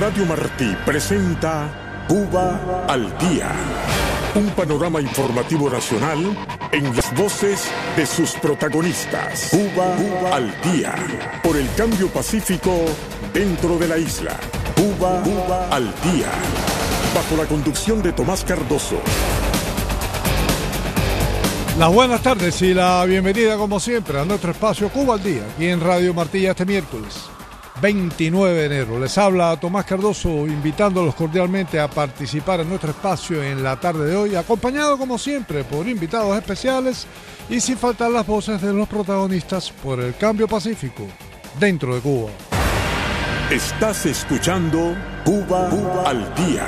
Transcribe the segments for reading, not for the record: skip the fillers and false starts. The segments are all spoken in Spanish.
Radio Martí presenta Cuba al Día. Un panorama informativo nacional en las voces de sus protagonistas. Cuba al Día. Por el cambio pacífico dentro de la isla. Cuba al Día. Bajo la conducción de Tomás Cardoso. Las buenas tardes y la bienvenida como siempre a nuestro espacio Cuba al Día, aquí en Radio Martí este miércoles 29 de enero. Les habla Tomás Cardoso, invitándolos cordialmente a participar en nuestro espacio en la tarde de hoy, acompañado como siempre por invitados especiales y sin faltar las voces de los protagonistas por el cambio pacífico dentro de Cuba. Estás escuchando Cuba al Día.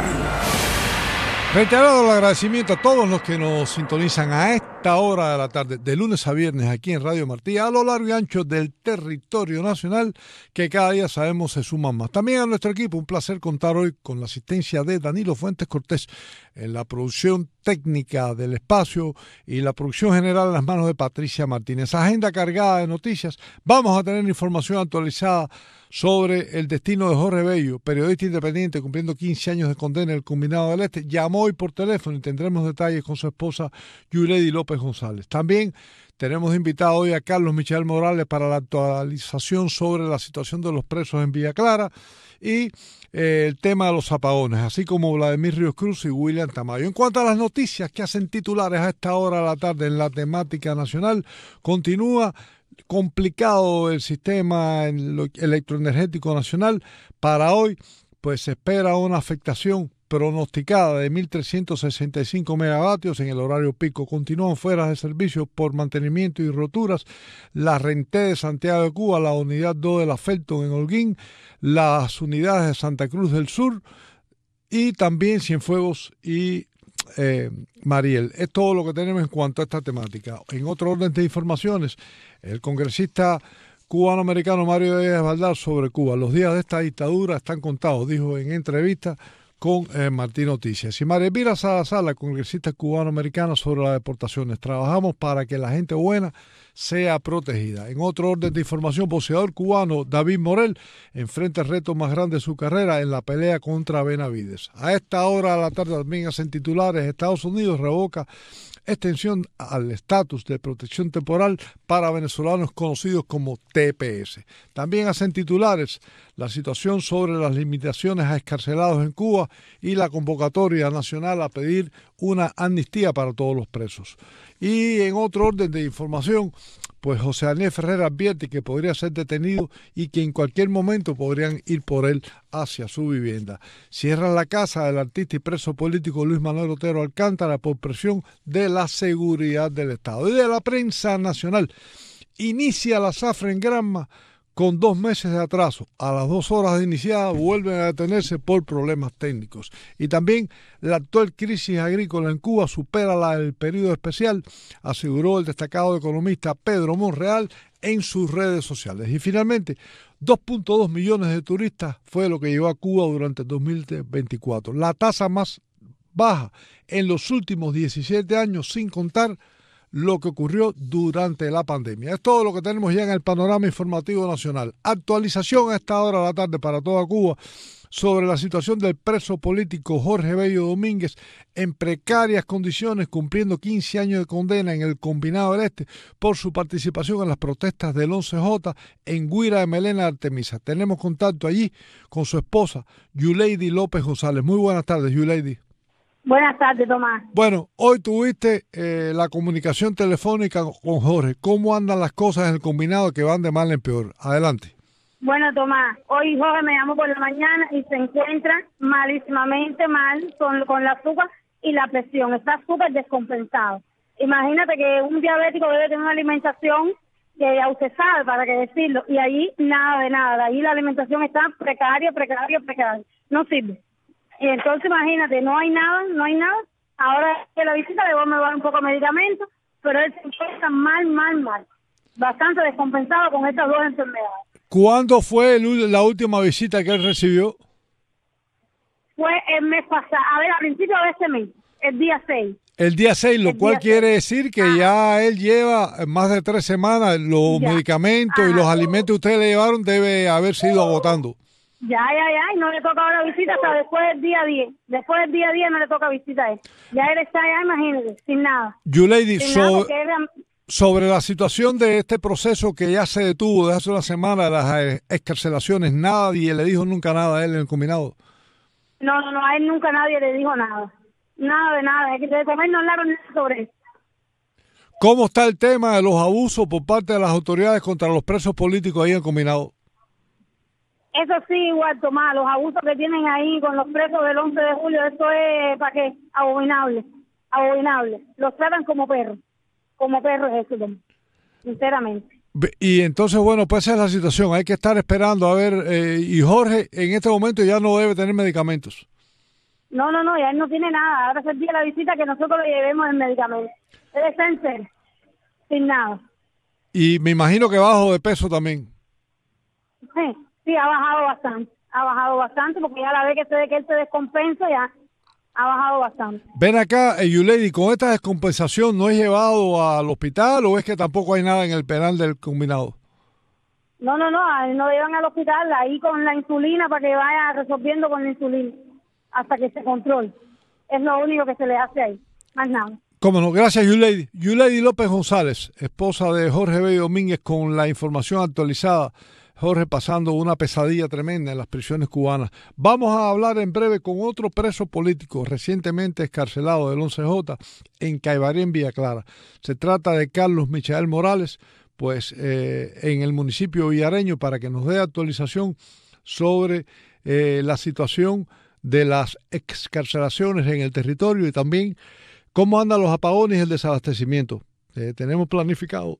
Reiterado el agradecimiento a todos los que nos sintonizan a esta hora de la tarde, de lunes a viernes aquí en Radio Martí, a lo largo y ancho del territorio nacional, que cada día sabemos se suman más. También a nuestro equipo, un placer contar hoy con la asistencia de Danilo Fuentes Cortés en la producción técnica del espacio y la producción general en las manos de Patricia Martínez. Agenda cargada de noticias. Vamos a tener información actualizada sobre el destino de Jorge Bello, periodista independiente cumpliendo 15 años de condena en el Combinado del Este. Llamó hoy por teléfono y tendremos detalles con su esposa Yulady López González. También tenemos invitado hoy a Carlos Michel Morales para la actualización sobre la situación de los presos en Villa Clara y el tema de los apagones, así como Vladimir Ríos Cruz y William Tamayo. En cuanto a las noticias que hacen titulares a esta hora de la tarde en la temática nacional, continúa complicado el sistema electroenergético nacional. Para hoy, pues se espera una afectación pronosticada de 1.365 megavatios en el horario pico. Continúan fuera de servicio por mantenimiento y roturas la Renté de Santiago de Cuba, la unidad 2 de la Felton en Holguín, las unidades de Santa Cruz del Sur y también Cienfuegos y Mariel. Es todo lo que tenemos en cuanto a esta temática. En otro orden de informaciones, el congresista cubano-americano Mario Díaz Baldar sobre Cuba. Los días de esta dictadura están contados, dijo en entrevista con Martí Noticias. Y María Elvira Salazar, la congresista cubano-americana sobre las deportaciones. Trabajamos para que la gente buena sea protegida. En otro orden de información, boxeador cubano David Morel enfrenta el reto más grande de su carrera en la pelea contra Benavides. A esta hora de la tarde también hacen titulares: Estados Unidos revoca extensión al estatus de protección temporal para venezolanos conocidos como TPS. También hacen titulares la situación sobre las limitaciones a excarcelados en Cuba y la convocatoria nacional a pedir una amnistía para todos los presos. Y en otro orden de información, pues José Daniel Ferrer advierte que podría ser detenido y que en cualquier momento podrían ir por él hacia su vivienda. Cierran la casa del artista y preso político Luis Manuel Otero Alcántara por presión de la seguridad del Estado. Y de la prensa nacional, inicia la zafra en Granma con 2 meses de atraso. A las 2 horas de iniciada vuelven a detenerse por problemas técnicos. Y también la actual crisis agrícola en Cuba supera la del periodo especial, aseguró el destacado economista Pedro Monreal en sus redes sociales. Y finalmente, 2.2 millones de turistas fue lo que llegó a Cuba durante el 2024. La tasa más baja en los últimos 17 años, sin contar lo que ocurrió durante la pandemia. Es todo lo que tenemos ya en el panorama informativo nacional. Actualización a esta hora de la tarde para toda Cuba sobre la situación del preso político Jorge Bello Domínguez en precarias condiciones, cumpliendo 15 años de condena en el Combinado del Este por su participación en las protestas del 11J en Guira de Melena Artemisa. Tenemos contacto allí con su esposa Yulady López González. Muy buenas tardes, Yulady. Buenas tardes, Tomás. Bueno, hoy tuviste la comunicación telefónica con Jorge. ¿Cómo andan las cosas en el Combinado, que van de mal en peor? Adelante. Bueno, Tomás, hoy Jorge me llamó por la mañana y se encuentra malísimamente mal con la azúcar y la presión. Está súper descompensado. Imagínate que un diabético debe tener una alimentación que ya usted sabe, para qué decirlo, y allí nada de nada. Allí la alimentación está precaria. No sirve. Y entonces imagínate, no hay nada. Ahora que la visita le voy a dar un poco de medicamento, pero él se encuentra mal. Bastante descompensado con estas 2 enfermedades. ¿Cuándo fue la última visita que él recibió? Fue el mes pasado, a principios de este mes, el día 6. El día 6, lo cual quiere decir que ya él lleva más de 3 semanas, los medicamentos y los alimentos que ustedes le llevaron debe haberse ido agotando. y no le toca ahora visita hasta después del día 10. Después del día 10 no le toca visita a él. Ya él está allá, imagínate, sin nada. Yulady, Sin nada porque él sobre la situación de este proceso que ya se detuvo desde hace una semana de las excarcelaciones, nadie le dijo nunca nada a él en el combinado. No, a él nunca nadie le dijo nada. Nada de nada. Es que de comer no hablaron nada sobre eso. ¿Cómo está el tema de los abusos por parte de las autoridades contra los presos políticos ahí en el combinado? Eso sí, igual, Tomás, los abusos que tienen ahí con los presos del 11 de julio, eso es, ¿para qué? Abominable. Los tratan como perros es eso, Tomás, sinceramente. Y entonces, bueno, pues esa es la situación, hay que estar esperando a ver, y Jorge en este momento ya no debe tener medicamentos. No, ya él no tiene nada, ahora es el día de la visita que nosotros le llevemos el medicamento. Él está en serio, sin nada. Y me imagino que bajo de peso también. Sí, ha bajado bastante, porque ya la vez que él se descompensa, ya ha bajado bastante. Ven acá, Yulady, ¿con esta descompensación no es llevado al hospital o es que tampoco hay nada en el penal del combinado? No, a él no lo llevan al hospital, ahí con la insulina para que vaya resolviendo con la insulina, hasta que se controle. Es lo único que se le hace ahí, más nada. Cómo no, gracias Yulady. Yulady López González, esposa de Jorge Bello Domínguez, con la información actualizada. Jorge pasando una pesadilla tremenda en las prisiones cubanas. Vamos a hablar en breve con otro preso político recientemente excarcelado del 11J en Caibarí, en Villa Clara. Se trata de Carlos Michael Morales, pues en el municipio villareño, para que nos dé actualización sobre la situación de las excarcelaciones en el territorio y también cómo andan los apagones y el desabastecimiento. Tenemos planificado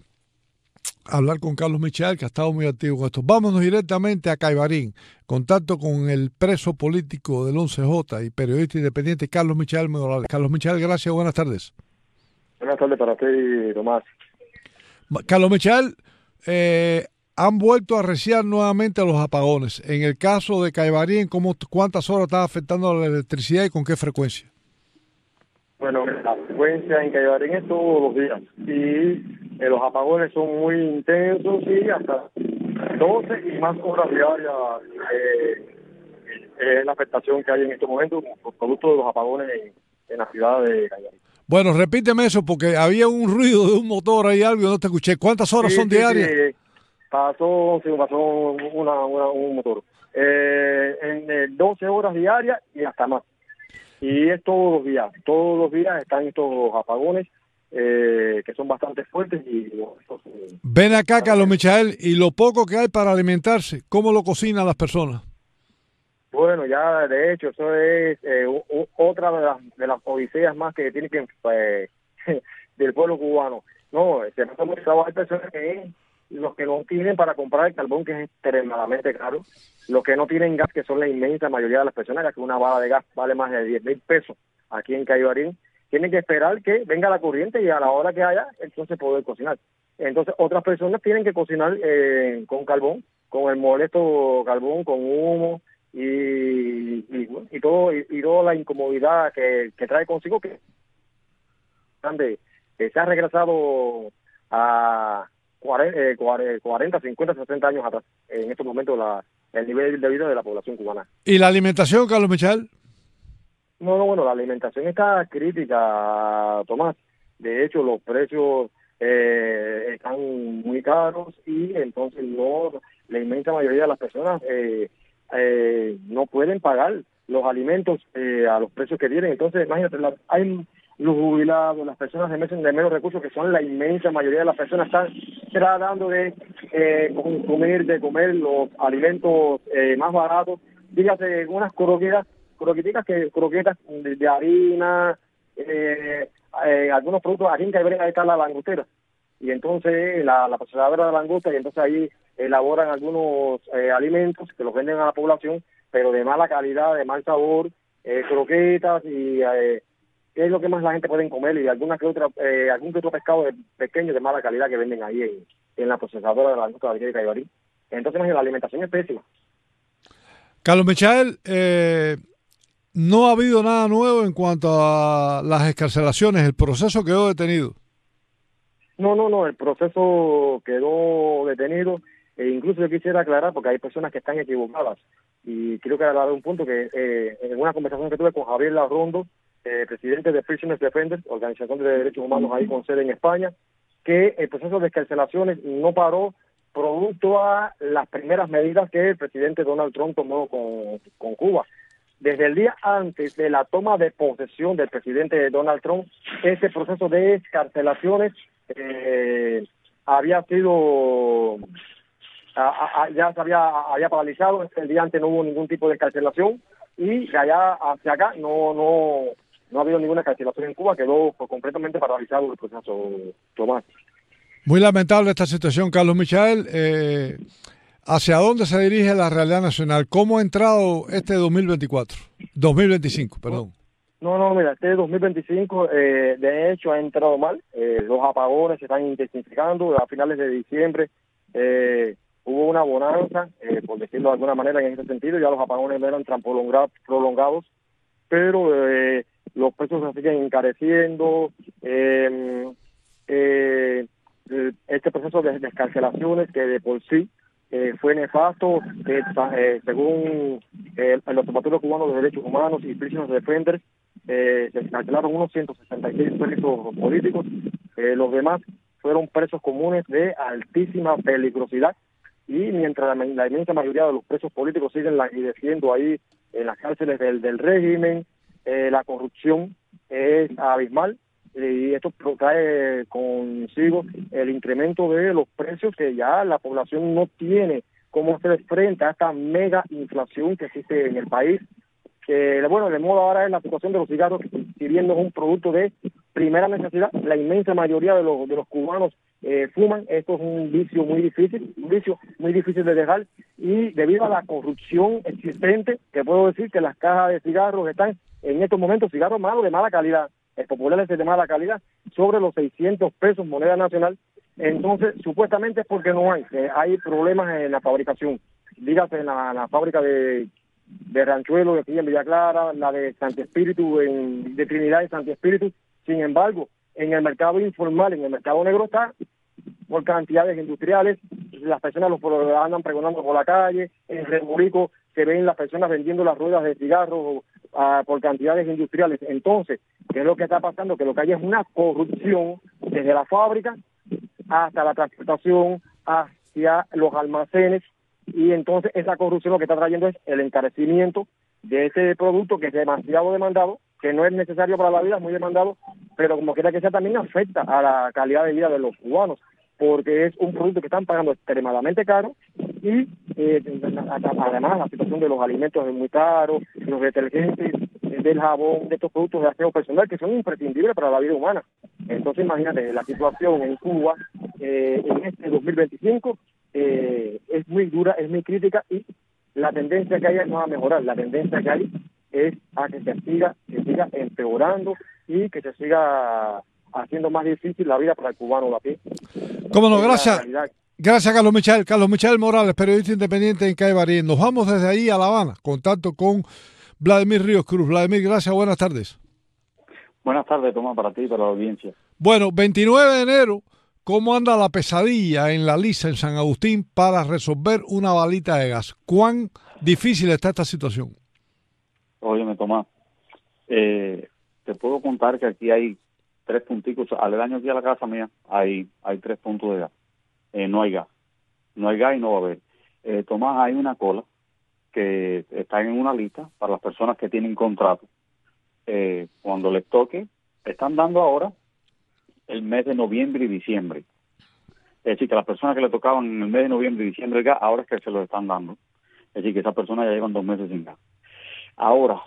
hablar con Carlos Michael, que ha estado muy activo con esto. Vámonos directamente a Caibarín, contacto con el preso político del 11J y periodista independiente Carlos Michael Morales. Carlos Michael, gracias, buenas tardes. Buenas tardes para usted, Tomás. Carlos Michael, han vuelto a arreciar nuevamente los apagones. En el caso de Caibarín, ¿cuántas horas está afectando la electricidad y con qué frecuencia? Bueno, la frecuencia en Caibarín es todos los días y los apagones son muy intensos y hasta 12 y más horas diarias es la afectación que hay en estos momentos por producto de los apagones en la ciudad de Caibarín. Bueno, repíteme eso porque había un ruido de un motor ahí, algo, y no te escuché. ¿Cuántas horas son diarias? Sí, pasó un motor. En 12 horas diarias y hasta más. Y es todos los días están estos apagones que son bastante fuertes. Ven acá, Carlos Michael, y lo poco que hay para alimentarse, ¿cómo lo cocinan las personas? Bueno, ya de hecho eso es otra de las odiseas más que tiene que del pueblo cubano. No, se pasa mucho trabajo. Hay personas que los que no tienen para comprar el carbón, que es extremadamente caro, los que no tienen gas, que son la inmensa mayoría de las personas, ya que una bala de gas vale más de 10,000 pesos aquí en Caibarín, tienen que esperar que venga la corriente y a la hora que haya, entonces poder cocinar. Entonces otras personas tienen que cocinar con carbón, con el molesto carbón, con humo y toda la incomodidad que trae consigo, que se ha regresado a 40, 50, 60 años atrás, en estos momentos el nivel de vida de la población cubana. ¿Y la alimentación, Carlos Michael? No, bueno, la alimentación está crítica, Tomás. De hecho, los precios están muy caros y entonces la inmensa mayoría de las personas no pueden pagar los alimentos a los precios que tienen. Entonces, imagínate, hay los jubilados, las personas de menos recursos, que son la inmensa mayoría de las personas, están tratando de comer los alimentos más baratos. Dígase, unas croquetas de harina, algunos productos. Aquí en Caibarín está la langostera, y entonces la procesadora de langosta, y entonces ahí elaboran algunos alimentos que los venden a la población, pero de mala calidad, de mal sabor, croquetas y es lo que más la gente puede comer, y algún que otro pescado pequeño de mala calidad que venden ahí en la procesadora de langosta de Caibarín. Entonces la alimentación es pésima. Carlos Michael, no ha habido nada nuevo en cuanto a las excarcelaciones, el proceso quedó detenido. No, el proceso quedó detenido incluso yo quisiera aclarar, porque hay personas que están equivocadas, y creo que aclarar un punto que en una conversación que tuve con Javier Larrondo, presidente de Prisoners Defenders, organización de derechos humanos ahí con sede en España, que el proceso de excarcelaciones no paró producto a las primeras medidas que el presidente Donald Trump tomó con Cuba. Desde el día antes de la toma de posesión del presidente Donald Trump, ese proceso de excarcelaciones había sido, ya se había paralizado. El día antes no hubo ningún tipo de excarcelación, y de allá hacia acá no ha habido ninguna excarcelación en Cuba, quedó completamente paralizado el proceso, Tomás. Muy lamentable esta situación, Carlos Michael. ¿Hacia dónde se dirige la realidad nacional? ¿Cómo ha entrado este 2025, perdón? No, mira, este 2025 de hecho ha entrado mal. Los apagones se están intensificando. A finales de diciembre hubo una bonanza, por decirlo de alguna manera, en ese sentido. Ya los apagones eran tan prolongados, pero los precios se siguen encareciendo. Este proceso de descarcelaciones, que de por sí fue nefasto, según el Observatorio Cubano de Derechos Humanos y Prisoners Defenders, se descarcelaron unos 166 presos políticos. Los demás fueron presos comunes de altísima peligrosidad, y mientras la inmensa mayoría de los presos políticos siguen languideciendo ahí en las cárceles del régimen, la corrupción es abismal. Y esto trae consigo el incremento de los precios, que ya la población no tiene cómo hacer frente a esta mega inflación que existe en el país. Bueno, de moda ahora es la situación de los cigarros, si bien no es un producto de primera necesidad, la inmensa mayoría de los cubanos fuman. Esto es un vicio muy difícil de dejar, y debido a la corrupción existente, que puedo decir que las cajas de cigarros están en estos momentos, cigarros malos de mala calidad, populares de mala calidad, sobre los 600 pesos moneda nacional. Entonces, supuestamente es porque no hay problemas en la fabricación. Dígase en la fábrica de Ranchuelo, de aquí en Villa Clara, la de Santi Espíritu, de Trinidad y Santi Espíritu. Sin embargo, en el mercado informal, en el mercado negro, está por cantidades industriales. Las personas andan pregonando por la calle. En Remorico se ven las personas vendiendo las ruedas de cigarros por cantidades industriales. Entonces, ¿qué es lo que está pasando? Que lo que hay es una corrupción desde la fábrica hasta la transportación, hacia los almacenes, y entonces esa corrupción lo que está trayendo es el encarecimiento de ese producto, que es demasiado demandado, que no es necesario para la vida, es muy demandado, pero como quiera que sea también afecta a la calidad de vida de los cubanos, porque es un producto que están pagando extremadamente caro, y además la situación de los alimentos es muy caro, los detergentes, del jabón, de estos productos de aseo personal que son imprescindibles para la vida humana. Entonces imagínate, la situación en Cuba en este 2025 es muy dura, es muy crítica, y la tendencia que hay no a mejorar, la tendencia que hay es a que se siga empeorando, y que se siga haciendo más difícil la vida para el cubano de a pie. Cómo no, gracias. Gracias, Carlos Michael. Carlos Michael Morales, periodista independiente en Caibarí. Nos vamos desde ahí a La Habana. Contacto con Vladimir Ríos Cruz. Vladimir, gracias, buenas tardes. Buenas tardes, Tomás, para ti y para la audiencia. Bueno, 29 de enero, ¿cómo anda la pesadilla en La Lisa, en San Agustín, para resolver una balita de gas? ¿Cuán difícil está esta situación? Óyeme, Tomás, te puedo contar que aquí hay 3 punticos, aledaño aquí a la casa mía, hay 3 puntos de gas. No hay gas y no va a haber. Tomás, hay una cola que está en una lista para las personas que tienen contrato. Cuando les toque, están dando ahora el mes de noviembre y diciembre. Es decir, que las personas que le tocaban en el mes de noviembre y diciembre el gas, ahora es que se lo están dando. Es decir, que esas personas ya llevan 2 meses sin gas. Ahora,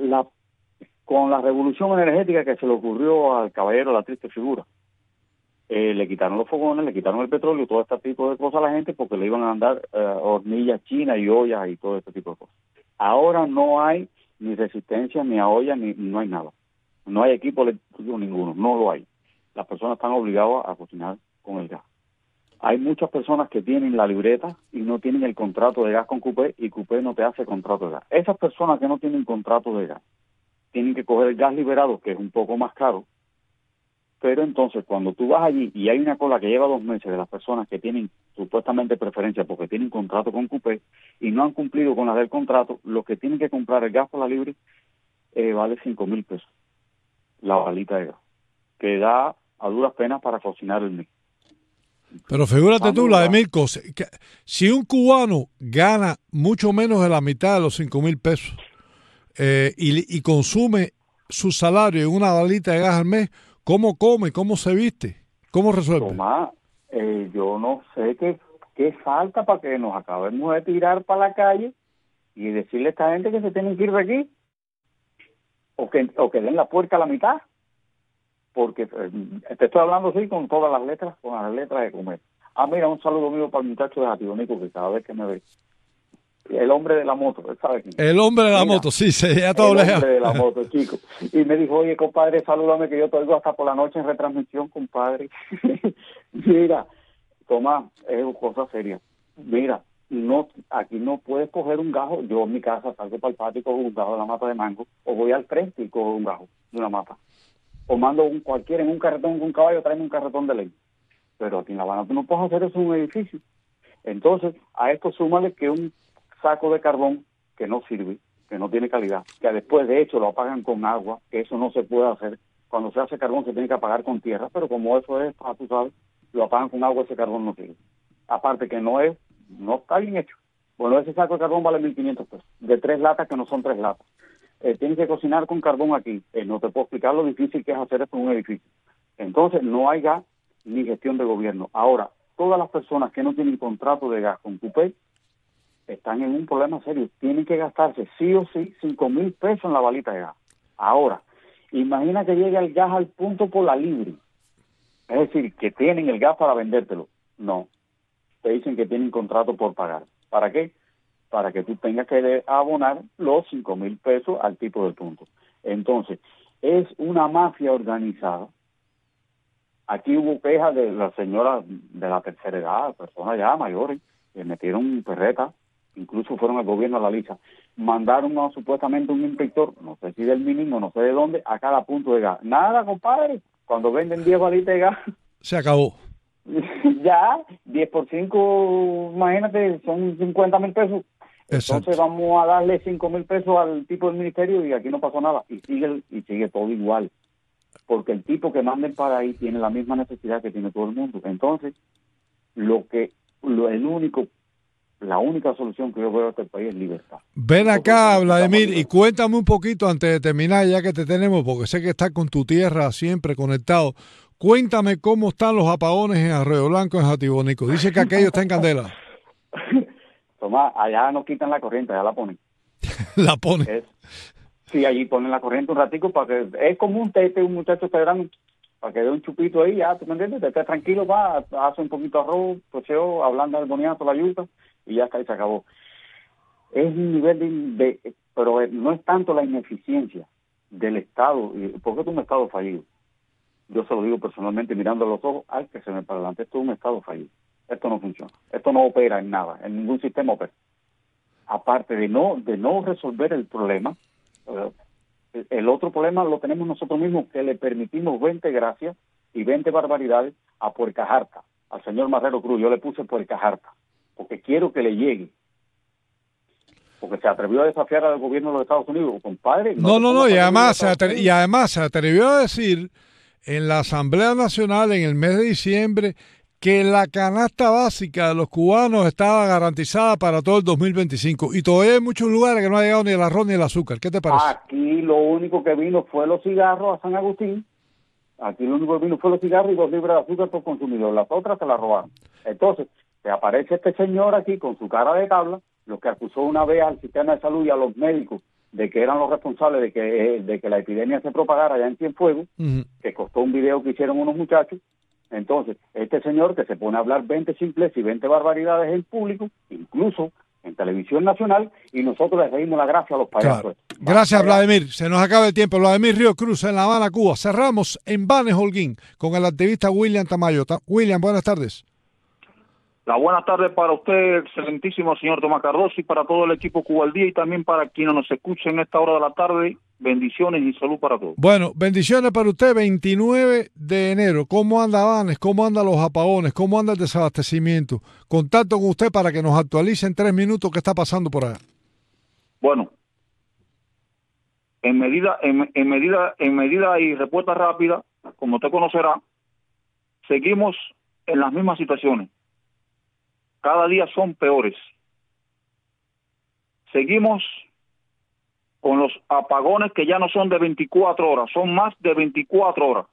con la revolución energética que se le ocurrió al caballero, la triste figura, le quitaron los fogones, le quitaron el petróleo, todo este tipo de cosas a la gente, porque le iban a dar hornillas chinas y ollas y todo este tipo de cosas. Ahora no hay ni resistencia, ni a ollas, ni no hay nada. No hay equipo eléctrico ninguno, no lo hay. Las personas están obligadas a cocinar con el gas. Hay muchas personas que tienen la libreta y no tienen el contrato de gas con CUPE, y CUPE no te hace contrato de gas. Esas personas que no tienen contrato de gas tienen que coger el gas liberado, que es un poco más caro, Pero entonces, cuando tú vas allí y hay una cola que lleva 2 meses de las personas que tienen supuestamente preferencia porque tienen contrato con Cupé y no han cumplido con la del contrato, los que tienen que comprar el gas por la libre vale 5,000 pesos, la balita de gas, que da a duras penas para cocinar el mes. Pero figúrate tú, Vladimir, que si un cubano gana mucho menos de la mitad de los 5,000 pesos y consume su salario en una balita de gas al mes, ¿cómo come? ¿Cómo se viste? ¿Cómo resuelve? Tomás, yo no sé qué falta para que nos acabemos de tirar para la calle y decirle a esta gente que se tienen que ir de aquí o que den la puerca a la mitad, porque te estoy hablando así con todas las letras, con las letras de comer. Mira, un saludo mío para el muchacho de Jatibonico, que cada vez que me ve, el hombre de la moto, ¿sabes quién? El hombre de la moto, sí, ya todo el hombre de la moto, chico. Y me dijo, oye, compadre, salúdame que yo te oigo hasta por la noche en retransmisión, compadre. Mira, Tomás, es una cosa seria. Mira, aquí no puedes coger un gajo. Yo en mi casa salgo para el patio y cojo un gajo de la mata de mango, o voy al frente y cojo un gajo de una mata. O mando cualquiera en un carretón con un caballo, tráeme un carretón de leña. Pero aquí en La Habana tú no puedes hacer eso en un edificio. Entonces, a esto súmale que un saco de carbón que no sirve, que no tiene calidad, que después de hecho lo apagan con agua, que eso no se puede hacer. Cuando se hace carbón se tiene que apagar con tierra, pero como eso es, tú sabes, lo apagan con agua, ese carbón no sirve. Aparte que no está bien hecho. Bueno, ese saco de carbón vale 1,500 pesos, de 3 latas que no son 3 latas. Tienes que cocinar con carbón aquí. No te puedo explicar lo difícil que es hacer esto en un edificio. Entonces, no hay gas ni gestión de gobierno. Ahora, todas las personas que no tienen contrato de gas con Cupé están en un problema serio. Tienen que gastarse sí o sí 5,000 pesos en la balita de gas. Ahora, imagina que llegue el gas al punto por la libre. Es decir, que tienen el gas para vendértelo. No. Te dicen que tienen contrato por pagar. ¿Para qué? Para que tú tengas que abonar los 5,000 pesos al tipo de punto. Entonces, es una mafia organizada. Aquí hubo quejas de la señora de la tercera edad, personas ya mayores, que metieron perreta, incluso fueron al gobierno a la lista. Mandaron supuestamente un inspector, no sé si del mínimo, no sé de dónde, a cada punto de gas. Nada, compadre, cuando venden 10 balitas de gas. Se acabó. Ya, 10 por 5, imagínate, son 50,000 pesos. Exacto. Entonces vamos a darle 5,000 pesos al tipo del ministerio y aquí no pasó nada. Y sigue todo igual. Porque el tipo que manden para ahí tiene la misma necesidad que tiene todo el mundo. Entonces, la única solución que yo veo a este país es libertad. Ven acá, Vladimir, y cuéntame un poquito antes de terminar, ya que te tenemos, porque sé que estás con tu tierra siempre conectado. Cuéntame cómo están los apagones en Arroyo Blanco, en Jatibonico. Dice que aquello está en candela. Tomás, allá no quitan la corriente, allá la ponen. La ponen. Sí, allí ponen la corriente un ratico para que... Es como un muchacho esperando para que dé un chupito ahí, ya, ¿tú me entiendes? Te estés tranquilo, hace un poquito de arroz, pocheo, ablanda el boniato, la yuca, y ya está, y se acabó. Es un nivel pero no es tanto la ineficiencia del Estado, porque es un Estado fallido. Yo se lo digo personalmente, mirando a los ojos, ay, que se me para adelante, esto es un Estado fallido. Esto no funciona. Esto no opera en nada, en ningún sistema opera. Aparte de no resolver el problema, el otro problema lo tenemos nosotros mismos, que le permitimos 20 gracias y 20 barbaridades a Puercajarta, al señor Marrero Cruz. Yo le puse Puercajarta, porque quiero que le llegue. Porque se atrevió a desafiar al gobierno de los Estados Unidos, compadre. No, y además se atrevió a decir en la Asamblea Nacional en el mes de diciembre que la canasta básica de los cubanos estaba garantizada para todo el 2025. Y todavía hay muchos lugares que no ha llegado ni el arroz ni el azúcar. ¿Qué te parece? Aquí lo único que vino fue los cigarros a San Agustín. Aquí lo único que vino fue los cigarros y 2 libras de azúcar por consumidor. Las otras se las robaron. Entonces, se aparece este señor aquí con su cara de tabla, lo que acusó una vez al sistema de salud y a los médicos de que eran los responsables de que la epidemia se propagara allá en Cienfuegos, que costó un video que hicieron unos muchachos. Entonces, este señor que se pone a hablar 20 simples y 20 barbaridades en público, incluso en televisión nacional, y nosotros le seguimos la gracia a los payasos. Claro. Gracias, Vladimir. Se nos acaba el tiempo. Vladimir Ríos Cruz en La Habana, Cuba. Cerramos en Banes Holguín con el activista William Tamayo. William, buenas tardes. Buenas tardes para usted, excelentísimo señor Tomás Cardoso, y para todo el equipo Cuba al Día, y también para quienes nos escuchen en esta hora de la tarde bendiciones y salud para todos. Bueno, bendiciones para usted. 29 de enero. ¿Cómo anda Banes? ¿Cómo andan los apagones? ¿Cómo anda el desabastecimiento? Contacto con usted para que nos actualice en 3 minutos qué está pasando por allá. Bueno, en medida y respuesta rápida, como usted conocerá, seguimos en las mismas situaciones. Cada día son peores. Seguimos con los apagones que ya no son de 24 horas, son más de 24 horas.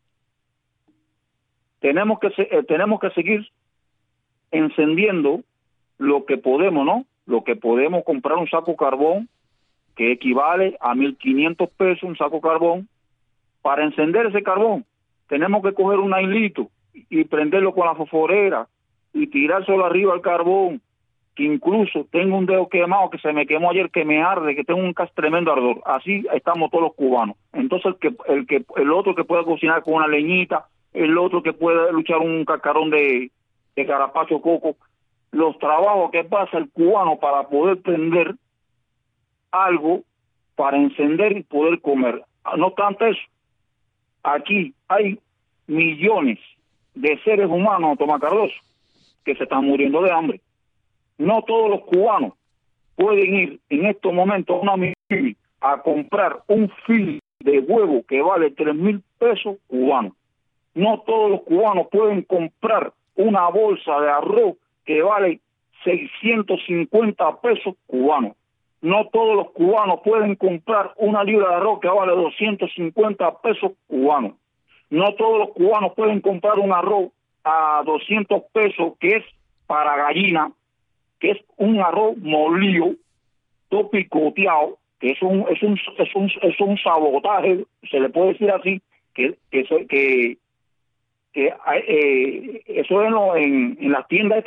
Tenemos que seguir encendiendo lo que podemos, ¿no? Lo que podemos comprar un saco de carbón, que equivale a 1.500 pesos un saco de carbón. Para encender ese carbón, tenemos que coger un hilito y prenderlo con la fosforera y tirárselo arriba al carbón, que incluso tengo un dedo quemado, que se me quemó ayer, que me arde, que tengo un tremendo ardor. Así estamos todos los cubanos. Entonces el otro que puede cocinar con una leñita, el otro que puede luchar un cascarón de carapacho coco, los trabajos que pasa el cubano para poder prender algo, para encender y poder comer. No obstante eso, aquí hay millones de seres humanos, Tomás Cardoso, que se están muriendo de hambre. No todos los cubanos pueden ir en estos momentos a una mini a comprar un fil de huevo que vale 3.000 pesos cubanos. No todos los cubanos pueden comprar una bolsa de arroz que vale 650 pesos cubanos. No todos los cubanos pueden comprar una libra de arroz que vale 250 pesos cubanos. No todos los cubanos pueden comprar un arroz a 200 pesos que es para gallina, que es un arroz molido, todo picoteado, que es un sabotaje, se le puede decir así, que eso en las tiendas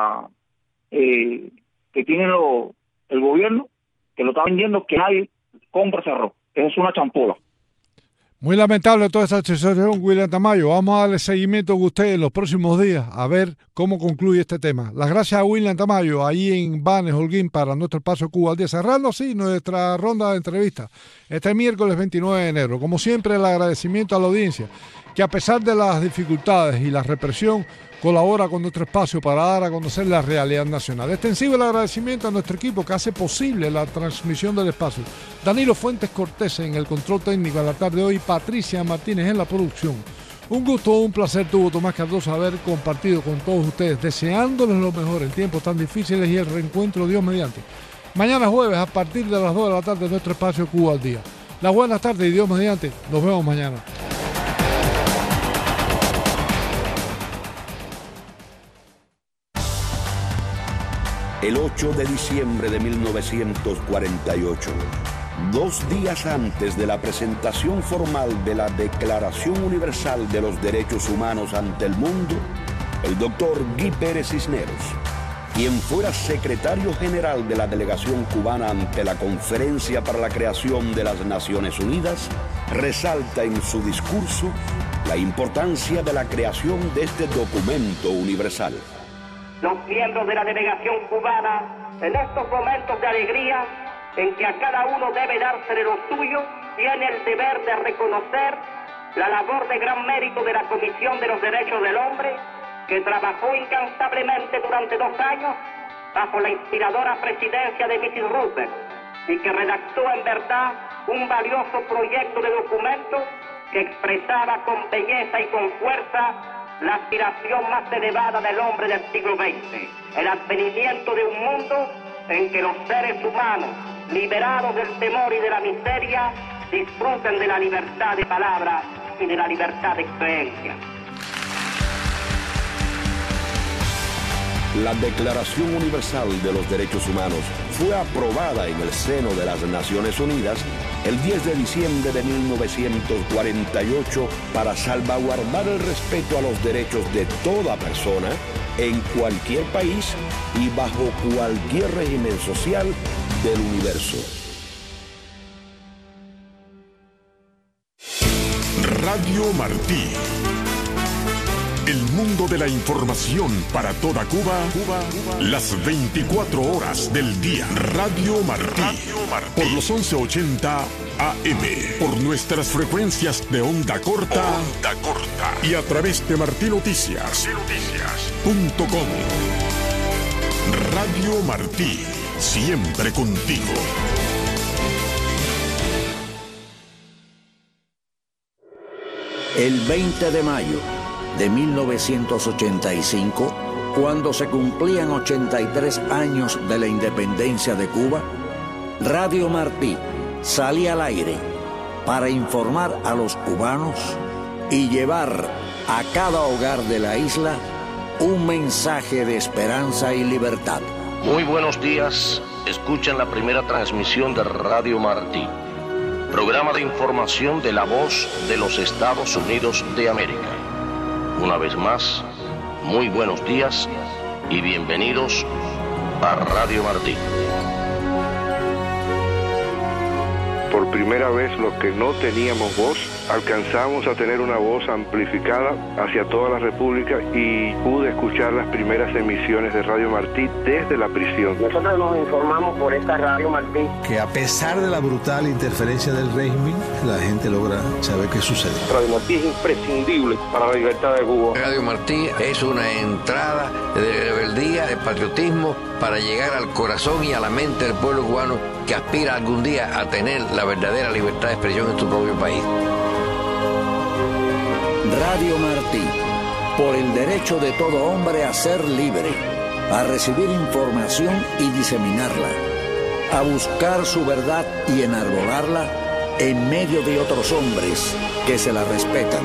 que tienen el gobierno, que lo está vendiendo, que nadie compra ese arroz. Eso es una champola. Muy lamentable toda esta situación, William Tamayo. Vamos a darle seguimiento con usted en los próximos días a ver cómo concluye este tema. Las gracias a William Tamayo, ahí en Banes, Holguín, para nuestro espacio Cuba al Día. Cerrando así nuestra ronda de entrevistas este miércoles 29 de enero. Como siempre, el agradecimiento a la audiencia, que a pesar de las dificultades y la represión, colabora con nuestro espacio para dar a conocer la realidad nacional. Extensivo el agradecimiento a nuestro equipo que hace posible la transmisión del espacio. Danilo Fuentes Cortés en el control técnico a la tarde de hoy, Patricia Martínez en la producción. Un gusto, un placer tuvo Tomás Cardoso haber compartido con todos ustedes, deseándoles lo mejor en tiempos tan difíciles y el reencuentro Dios mediante. Mañana jueves a partir de las 2 de la tarde nuestro espacio Cuba al Día. Las buenas tardes y Dios mediante. Nos vemos mañana. El 8 de diciembre de 1948, 2 días antes de la presentación formal de la Declaración Universal de los Derechos Humanos ante el mundo, el doctor Guy Pérez Cisneros, quien fuera secretario general de la delegación cubana ante la Conferencia para la Creación de las Naciones Unidas, resalta en su discurso la importancia de la creación de este documento universal. Los miembros de la delegación cubana, en estos momentos de alegría, en que a cada uno debe dársele lo suyo, tiene el deber de reconocer la labor de gran mérito de la Comisión de los Derechos del Hombre, que trabajó incansablemente durante 2 años bajo la inspiradora presidencia de Mrs. Roosevelt y que redactó en verdad un valioso proyecto de documento que expresaba con belleza y con fuerza la aspiración más elevada del hombre del siglo XX, el advenimiento de un mundo en que los seres humanos, liberados del temor y de la miseria, disfruten de la libertad de palabra y de la libertad de creencia. La Declaración Universal de los Derechos Humanos fue aprobada en el seno de las Naciones Unidas el 10 de diciembre de 1948 para salvaguardar el respeto a los derechos de toda persona en cualquier país y bajo cualquier régimen social del universo. Radio Martí. El mundo de la información para toda Cuba, las 24 horas del día. Radio Martí. Por los 1180 AM. Por nuestras frecuencias de onda corta. Y a través de martinoticias.com. Radio Martí. Siempre contigo. El 20 de mayo de 1985, cuando se cumplían 83 años de la independencia de Cuba, Radio Martí salía al aire para informar a los cubanos y llevar a cada hogar de la isla un mensaje de esperanza y libertad. Muy buenos días, escuchan la primera transmisión de Radio Martí, programa de información de la voz de los Estados Unidos de América. Una vez más, muy buenos días y bienvenidos a Radio Martí. Por primera vez, los que no teníamos voz, alcanzamos a tener una voz amplificada hacia toda la República y pude escuchar las primeras emisiones de Radio Martí desde la prisión. Nosotros nos informamos por esta Radio Martí. Que a pesar de la brutal interferencia del régimen, la gente logra saber qué sucede. Radio Martí es imprescindible para la libertad de Cuba. Radio Martí es una entrada de rebeldía, de patriotismo, para llegar al corazón y a la mente del pueblo cubano que aspira algún día a tener la verdadera libertad de expresión en su propio país. Radio Martí, por el derecho de todo hombre a ser libre, a recibir información y diseminarla, a buscar su verdad y enarbolarla en medio de otros hombres que se la respetan.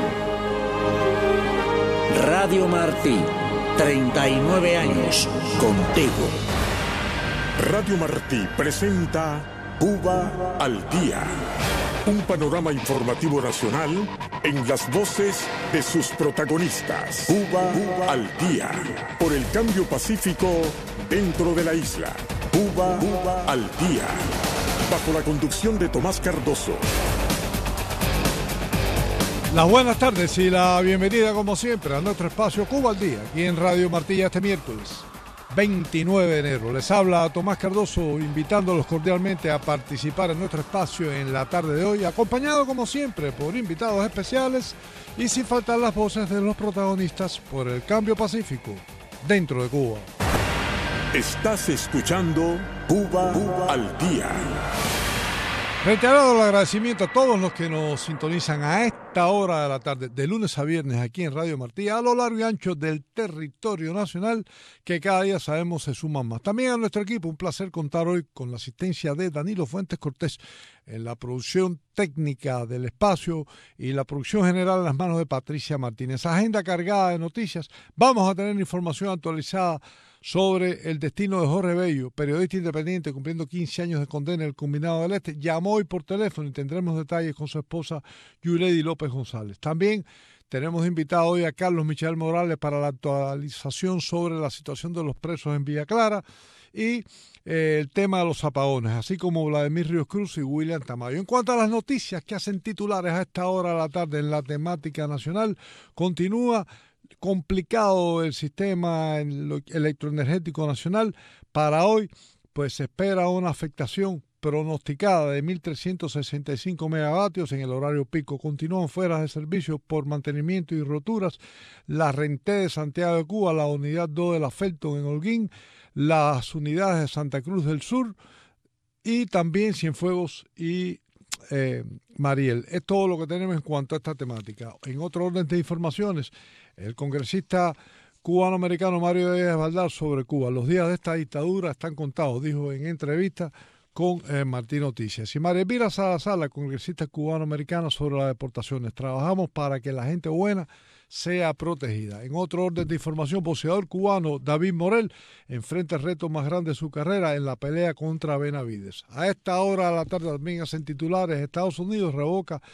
Radio Martí, 39 años contigo. Radio Martí presenta Cuba al Día. Un panorama informativo nacional en las voces de sus protagonistas. Cuba al Día. Por el cambio pacífico dentro de la isla. Cuba al Día. Bajo la conducción de Tomás Cardoso. Las buenas tardes y la bienvenida como siempre a nuestro espacio Cuba al Día, aquí en Radio Martí este miércoles 29 de enero. Les habla Tomás Cardoso, invitándolos cordialmente a participar en nuestro espacio en la tarde de hoy, acompañado como siempre por invitados especiales y sin faltar las voces de los protagonistas por el cambio pacífico dentro de Cuba. Estás escuchando Cuba al Día. Reiterado el agradecimiento a todos los que nos sintonizan a esta hora de la tarde, de lunes a viernes aquí en Radio Martí, a lo largo y ancho del territorio nacional, que cada día sabemos se suman más. También a nuestro equipo, un placer contar hoy con la asistencia de Danilo Fuentes Cortés en la producción técnica del espacio y la producción general en las manos de Patricia Martínez. Agenda cargada de noticias. Vamos a tener información actualizada sobre el destino de Jorge Bello, periodista independiente cumpliendo 15 años de condena en el Combinado del Este. Llamó hoy por teléfono y tendremos detalles con su esposa Yuledi López González. También tenemos invitado hoy a Carlos Michel Morales para la actualización sobre la situación de los presos en Villa Clara y el tema de los apagones, así como Vladimir Ríos Cruz y William Tamayo. En cuanto a las noticias que hacen titulares a esta hora de la tarde en la temática nacional, continúa complicado el sistema electroenergético nacional. Para hoy, pues se espera una afectación pronosticada de 1.365 megavatios en el horario pico. Continúan fuera de servicio por mantenimiento y roturas la Renté de Santiago de Cuba, la unidad 2 de la Felton en Holguín, las unidades de Santa Cruz del Sur y también Cienfuegos y Mariel. Es todo lo que tenemos en cuanto a esta temática. En otro orden de informaciones, el congresista cubano-americano Mario Díaz Baldar sobre Cuba. Los días de esta dictadura están contados, dijo en entrevista con Martí Noticias. Y María Elvira Salazar, la congresista cubano-americana sobre las deportaciones. Trabajamos para que la gente buena sea protegida. En otro orden de información, boxeador cubano David Morel enfrenta el reto más grande de su carrera en la pelea contra Benavides. A esta hora de la tarde también hacen titulares. Estados Unidos revoca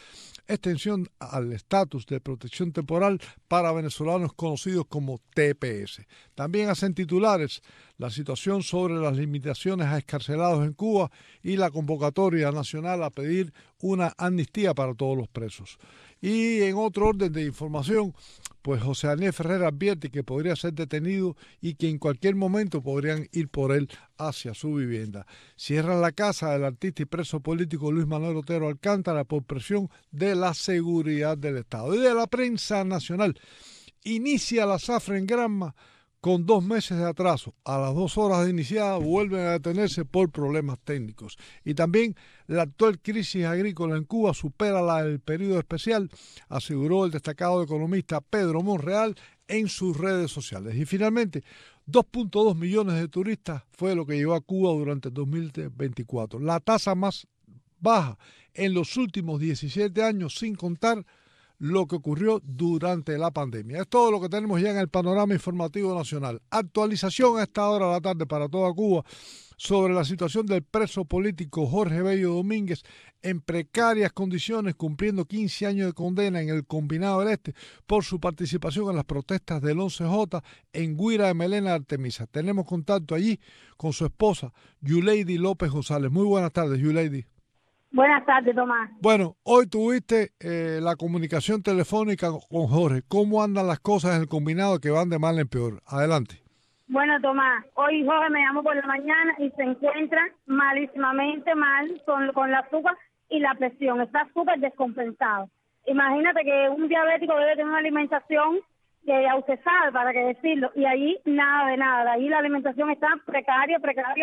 extensión al estatus de protección temporal para venezolanos conocidos como TPS. También hacen titulares la situación sobre las limitaciones a excarcelados en Cuba y la convocatoria nacional a pedir una amnistía para todos los presos. Y en otro orden de información, pues José Daniel Ferrer advierte que podría ser detenido y que en cualquier momento podrían ir por él hacia su vivienda. Cierran la casa del artista y preso político Luis Manuel Otero Alcántara por presión de la seguridad del Estado. Y de la prensa nacional, inicia la zafra en Granma con 2 meses de atraso. A las 2 horas de iniciada vuelven a detenerse por problemas técnicos. Y también la actual crisis agrícola en Cuba supera la del periodo especial, aseguró el destacado economista Pedro Monreal en sus redes sociales. Y finalmente, 2.2 millones de turistas fue lo que llegó a Cuba durante el 2024. La tasa más baja en los últimos 17 años, sin contar lo que ocurrió durante la pandemia. Es todo lo que tenemos ya en el panorama informativo nacional. Actualización a esta hora de la tarde para toda Cuba sobre la situación del preso político Jorge Bello Domínguez en precarias condiciones, cumpliendo 15 años de condena en el Combinado del Este por su participación en las protestas del 11J en Guira de Melena Artemisa. Tenemos contacto allí con su esposa, Yuleidi López González. Muy buenas tardes, Yuleidi. Buenas tardes, Tomás. Bueno, hoy tuviste la comunicación telefónica con Jorge. ¿Cómo andan las cosas en el combinado que van de mal en peor? Adelante. Bueno, Tomás, hoy Jorge me llamó por la mañana y se encuentra malísimamente mal con la azúcar y la presión. Está súper descompensado. Imagínate que un diabético debe tener una alimentación que ya usted sabe, para qué decirlo, y allí nada de nada. Allí la alimentación está precaria.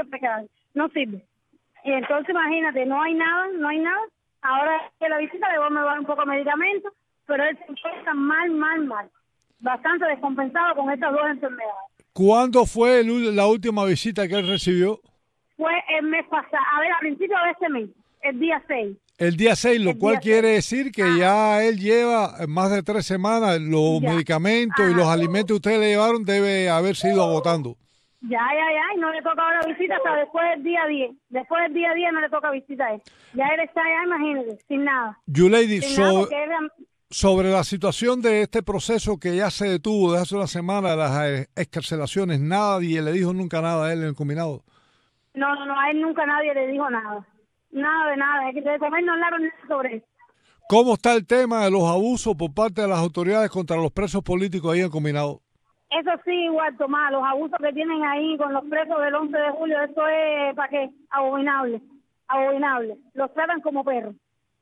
No sirve. Y entonces imagínate, no hay nada. Ahora que la visita le voy a dar un poco de medicamentos, pero él se encuentra mal. Bastante descompensado con estas 2 enfermedades. ¿Cuándo fue la última visita que él recibió? Fue el mes pasado, a principios de este mes, el día 6. El día 6, lo cual quiere decir que ya él lleva más de 3 semanas, los medicamentos y los alimentos que ustedes le llevaron debe haberse ido agotando. Ya, y no le toca ahora visita hasta después del día 10. Después del día 10 no le toca visita a él. Ya él está allá, imagínate, sin nada. Yuleidi, sobre la situación de este proceso que ya se detuvo desde hace una semana de las excarcelaciones, nadie le dijo nunca nada a él en el combinado. No, a él nunca nadie le dijo nada. Nada de nada. Es que de comer no hablaron nada sobre eso. ¿Cómo está el tema de los abusos por parte de las autoridades contra los presos políticos ahí en el combinado? Eso sí, igual, Tomás, los abusos que tienen ahí con los presos del 11 de julio, eso es, ¿para qué? Abominable. Los tratan como perros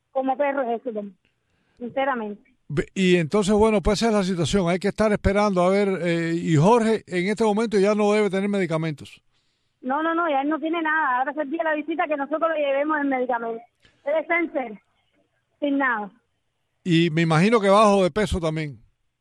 es eso, Tomás, sinceramente. Y entonces, bueno, pues esa es la situación, hay que estar esperando a ver, y Jorge en este momento ya no debe tener medicamentos. No, ya él no tiene nada, ahora es el día de la visita que nosotros le llevemos el medicamento. Él está en serio, sin nada. Y me imagino que bajo de peso también.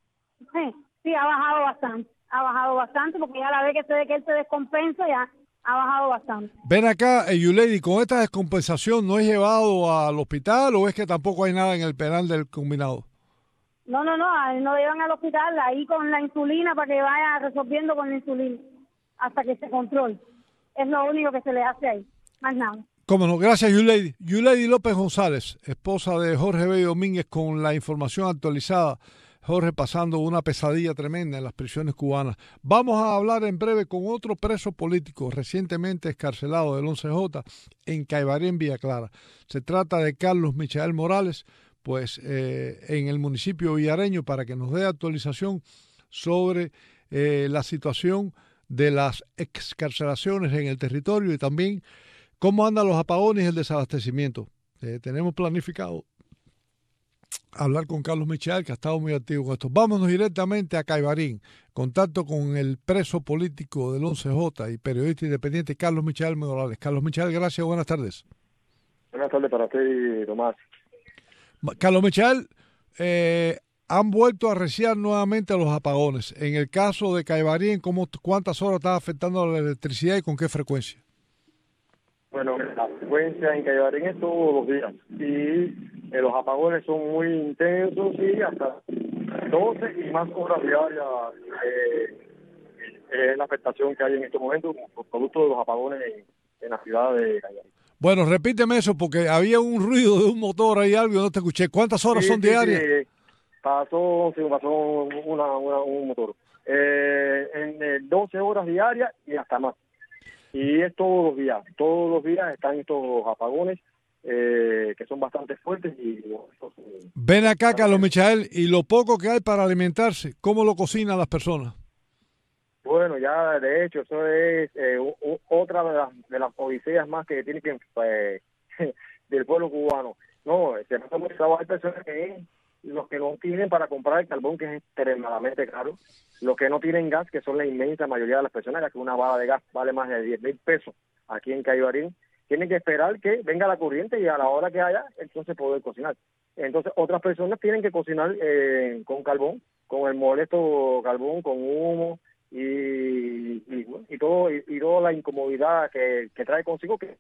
Sí, ha bajado bastante, porque ya la vez que él se descompensa, ya ha bajado bastante. Ven acá, Yuleidi, ¿con esta descompensación no es llevado al hospital o es que tampoco hay nada en el penal del combinado? No, a él no lo llevan al hospital, ahí con la insulina para que vaya resolviendo con la insulina, hasta que se controle. Es lo único que se le hace ahí, más nada. Cómo no, gracias Yuleidi. Yuleidi López González, esposa de Jorge Bello Domínguez, con la información actualizada. Jorge pasando una pesadilla tremenda en las prisiones cubanas. Vamos a hablar en breve con otro preso político recientemente excarcelado del 11J en Caibarí, en Villa Clara. Se trata de Carlos Michael Morales, pues en el municipio villareño, para que nos dé actualización sobre la situación de las excarcelaciones en el territorio y también cómo andan los apagones y el desabastecimiento. Tenemos planificado hablar con Carlos Michael, que ha estado muy activo con esto. Vámonos directamente a Caibarín. Contacto con el preso político del 11J y periodista independiente Carlos Michael Morales. Carlos Michael, gracias, buenas tardes. Buenas tardes para ti, Tomás. Carlos Michael, han vuelto a arreciar nuevamente los apagones. En el caso de Caibarín, ¿cuántas horas está afectando la electricidad y con qué frecuencia? Bueno, la frecuencia en Caibarín es todos los días y los apagones son muy intensos y hasta 12 y más horas diarias es la afectación que hay en estos momentos por producto de los apagones en la ciudad de Caibarín. Bueno, repíteme eso porque había un ruido de un motor ahí, algo, no te escuché. ¿Cuántas horas son diarias? Sí. Pasó un motor. En 12 horas diarias y hasta más. Y es todos los días están estos apagones que son bastante fuertes. Ven acá, Carlos Michael, y lo poco que hay para alimentarse, ¿cómo lo cocinan las personas? Bueno, ya de hecho eso es otra de las odiseas más que tiene que del pueblo cubano. No, se nota mucho trabajo. Hay personas que los que no tienen para comprar el carbón, que es extremadamente caro, los que no tienen gas, que son la inmensa mayoría de las personas, ya que una bala de gas vale más de 10,000 pesos aquí en Cayoarín, tienen que esperar que venga la corriente y a la hora que haya, entonces poder cocinar. Entonces otras personas tienen que cocinar con carbón, con el molesto carbón, con humo y toda la incomodidad que trae consigo, que